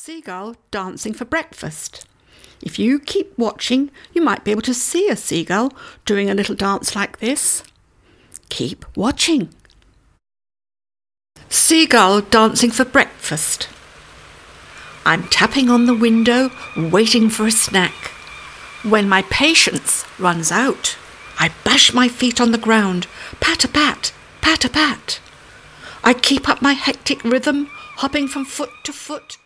Seagull dancing for breakfast. If you keep watching, you might be able to see a seagull doing a little dance like this. Keep watching. Seagull dancing for breakfast. I'm tapping on the window, waiting for a snack. When my patience runs out, I bash my feet on the ground, pat-a-pat, pat-a-pat. I keep up my hectic rhythm, hopping from foot to foot,